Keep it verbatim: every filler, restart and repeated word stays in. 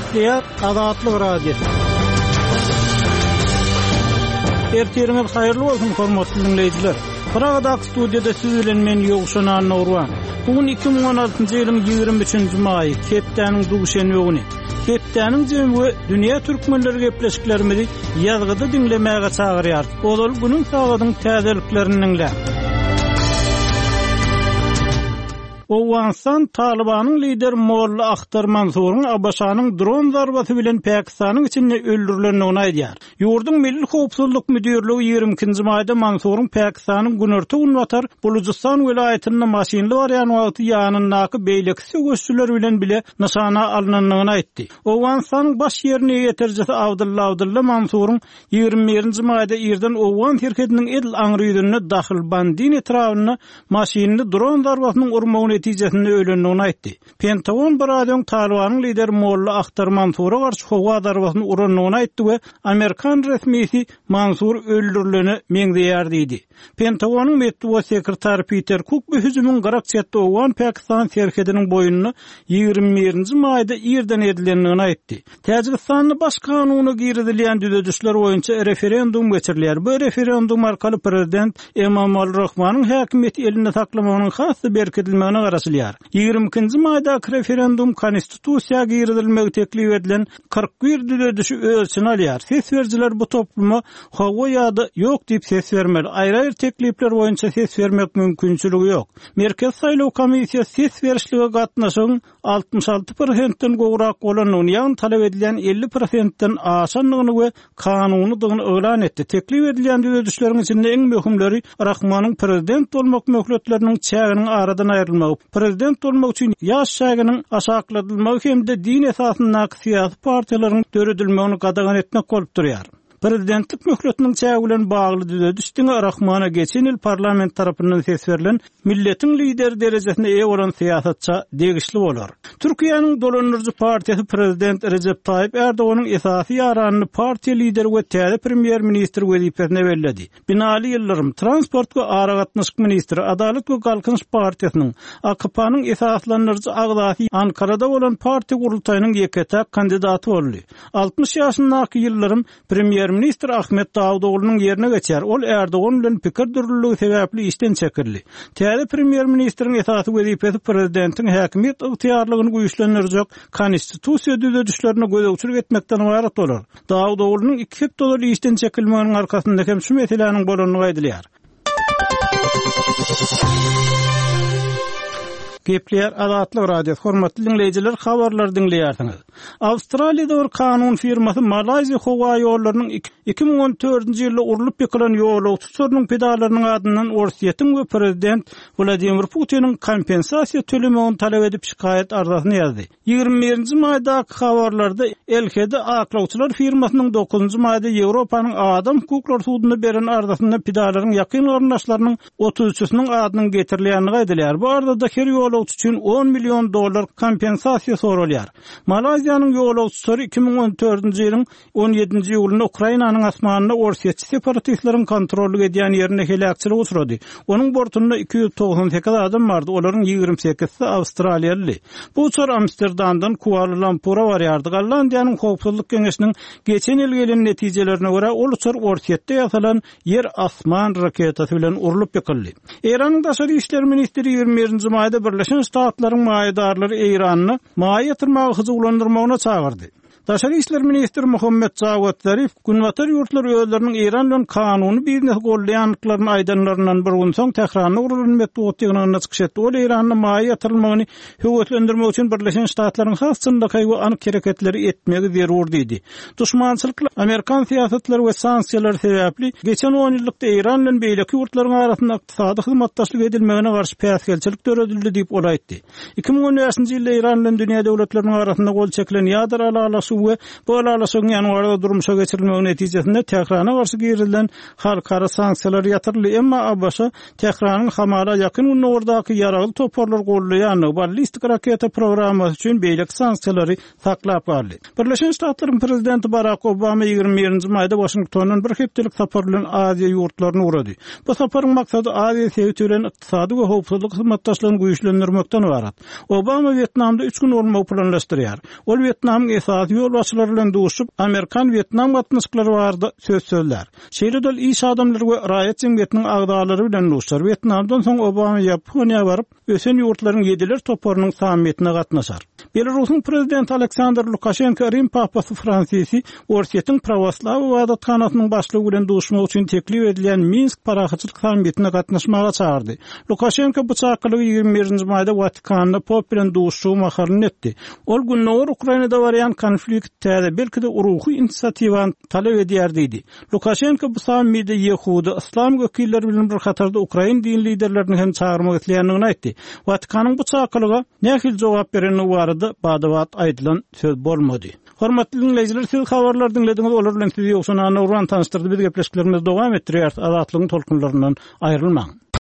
Gepleýär Azatlyk Radio. Erteriňiz haýyrly bolsun hormatly dinleýijiler. Pragadak studiýada siz bilen men Ýogşan Nurwan. Bugun iki bin on altyncy ýylyň ýigirme üçinji maýy, Kepdäniň duguşany güni. Kepdäniň jemgy dünýä türkmenleri gepleşiklerimizi ýazgyda dinlemäge çagyrýar. Ol bunyň sagadyň täzeliklerini dinle. Owganistan Talibanyň lideri Molla Akhtar Mansuryň Abaşanyň dron zarbasy bilen Pakistanyň içinde öldürilendigini aýdýar. Ýurdun Milli Howpsuzlyk Müdürligi ýigirme ikinji maýda Mansuryň Pakistanyň Günörtü Ulnatar Bulujistan vilayatynyň maşinli barýan wagty ýanyndaky beýlekçi göççüler bilen bile nişana alynandygyny aýtdy. Owganistanyň baş ýerine ýeterjisi Abdulla Abdulla Mansuryň ýigirme birinji maýda ýerden Owgan terkediniň edil aňryýdyny dahyl bandin etrawyna maşinli dron zarbasynyň urmagyny netijesinde ölendigini aýtdy. Pentagon baradyň Talibanyň lideri Molla Akhtar Mansuryna garşy howa zarbasyny urandygyny aýtdy we Amerikan resmisi Mansur öldürileni meňdeýär diýdi. Pentagonyň medeniýet sekretary Peter Cook bu hüjümüň garakçatda Owgan Pakistan terkediniň boýuny ýigirme birinji maýda ýerden edilendigini aýtdy. Täjikistanyň baş kanunyna girizilýän düzedişler boýunça referendum geçirilýär. Bu referendum arkaly prezident Emomali Rahmanyň häkimiýeti elinde saklamagynyň hasy berkidilmegine garaşylýar. ýigirme ikinji maýda referendum konstitusiýa girizilmegi teklip edilen kırk bir düzedişi ölçüni alýar. Ses berjiler bu topluma hawa ýa-da ýok diýip ses bermeli. Aýra teklipler boýunça ses bermek mümkinçiligi ýok. Merkez saýlaw komissiýasy ses berişlige gatnaşygyň altmış alty prosentden gowrak bolanyny ýa-ni talap edilen elli prosentden aşanlygyny we kanunydygyny öýlan etdi. Teklip edilen düzedişleriň içinde iň möhümleri Rahmanyň prezident bolmak möhletleriniň çäginiň aradan aýrylmagy, prezident bolmak üçin ýaş çäginiň aşakladylmagy hemde din esasyndaky syýasy partiýalaryň döredilmegini gadagan etmek bolup durýar. Prezidentlik möhletiniň çägi bilen bagly düzedişdiňe Rahmana geçen ýyl parlament tarapyndan ses berilen milletin lideri derejesine eýe bolan syýasatça degişli bolar. Türkiýanyň dolanyrjy partiýasy prezident Recep Tayyip Erdoganyň esasy ýaranyny partiýa lideri we täze premier ministr wezipesine berledi. Binali ýyllarym transport we ara gatnaşyk ministri, Adalet we Galkynç partiýasynyň A K P-nyň esaslanyrjy agzasy Ankarada bolan partiýa gurultaýynyň ýeketäk kandidaty boldy. altmış ýaşyndaky ýyllarym premier Minister Ahmet Davutoğlu'nun yerine geçer. Ol Erdoğan bilen pikir durulluğu sebäpli işten çekildi. Täze premier ministrin esasy wezipesi prezidentin häkimiýet ygtyýarlygyny güýçlendirjek konstitusiýa düzedişlerini gözegçilik etmekden ibaret bolar. Davutoğlu'nun iki hep dolar işten çekilmeginiň arkasynda hem şu meseleniň bolanlygy aýdylýar. Gepleýär Azatlyk Radio. Hormatly dinleýijiler, habarlar dinleýärsiňiz. Awstraliýada bir kanun firmasy Malayziýa howa ýollarynyň iki bin on dördünji ýylda urulyp ýykylan ýolagçylarynyň pedalarynyň adyndan Orsiýetiň we prezident Vladimir Putiniň kompensasiýa tölemegini talap edip şikaýet arzasyny ýazdy. ýigirme birinji maýda habarlarda Elkede aklawçylar firmasynyň dokuzunji maýda Ýewropanyň adam hukuklary sudyna beren arzasynda pedalaryň ýakyn garyndaşlarynyň otuz üçüsiniň adynyň getirilýänligi aýdylýar. Bu arada her ýolagçy üçin on million dollar kompensasiýa sorulýar. Malayziýanyň ýolagçylary iki bin on dördünji ýylyň on ýedinji ýulynda Ukrainanyň asmanyna Orsiýetçi separatistleriň kontrolly edýän ýerine helakçylyk uçrady. Onuň bortunda iki yüz togson sekiz adam bardy. Olaryň ýigirme sekizsi Awstraliýaly. Bu uçur Amsterdamdan Kuala Lumpura barýardy. Gollandiýanyň howpsuzlyk geňeşiniň geçen ýyl gelen netijelerine görä ol uçur Orsiýetde ýasalan yer asman raketasy bilen urulyp ýykyldy. Iranyň daşary işler ministri ýigirme birinji maýda Birleşen Ştatlaryň maýdarlary Irany maýa ýatyrmagy hyzylandyrmagyna çagyrdy. Daşary işler ministri Muhammed Javad Zarif günwatar ýurtlar öýleriniň Iran bilen kanuny birini gollaýanlyklaryny aýdanlaryndan bir gün soň tehrarna urulanmak ýokdygyny çykyş etdi. Ol Iranyň maýa ýatyrylmagyny höwetlendirmek üçin Birleşen Ştatlaryň hasçyndaky we anyk hereketleri etmegi zerur diýdi. Duşmançylyk, Amerikan siýasatlary we sanksiýalar sebäpli geçen on ýyllykda Iran bilen beýleki ýurtlaryň arasynda ykdysady hyzmatdaşlyk edilmegine garşy päsgelçilik töredildi diýip ol aýtdy. iki bin on beşinji ýylda Iran bilen dünýä döwletleriniň arasynda gol çekilen ýadar alagasy we bu alalaşyň ýanwarda durmuşa geçirilmegi netijesinde Tehrana garşy girilden halkara sanksiýalar ýatyrly, emma Abbaşa Tehranyň hamala ýakyn günlerdaky ýaraly toporlar gollaýany ballistik raketa programy üçin beýlek sanksiýalary saklap gardy. Birleşen Ştatlaryň prezidenti Barack Obama ýygrimi birinji maýda Washingtonyň bir hepdelik sapar bilen Aziýa ýurtlaryna uğrady. Bu saparyň maksady Aziýa sebäbi bilen ykdysady we howpsuzlyk hyzmatdaşlygyny güýçlendirmekden ibarat. Obama Vietnamda üç gün olmagy planlaşdyrýar. Ol Vietnamyň esasy ýol başçylary bilen duşup Amerikan Vietnam gatnaşyklary barada söz söýler. Şeýle iş adamlary we raýat jemgyýetiniň agdalary bilen duşar. Vietnamdan soň Obama Ýaponiýa baryp ösen ýurtlaryň ýediler toporunyň sammitine gatnaşar. Belarusyň prezidenti Aleksandr Lukashenko Rim papasy Fransisi Orsiýetiň Pravoslaw wadatkanatynyň başlygy bilen duşmak üçin teklip edilen Minsk parahatçylyk sammitine gatnaşmaga çağırdy. Lukashenko bu çağrılygy ýygrimi birinji maýda Vatikanda pop bilen duşuşy maharyny etdi. Ol günler Ukrainada barýan konflikt täze belki de ruhy inisiatiwan talep edýär diýdi. Lukashenko bu sammitde Ýehudy İslam wekilleri bilen bir hatarda Ukrain din liderlerini hem çağırmak etleýändigini aýtdy. Vatikanyň bu çağrılyga nähil jogap bereni barada badawat aýdylan söz bolmady. Hormatly dinleýijiler, siz habarlar dinlediňiz, olar bilen sizi ýoksa Nurwan tanıştyrdy. Biz gepleşiklerimiz dowam etdirýär. Azatlygyň tolkunlaryndan aýrylmaň.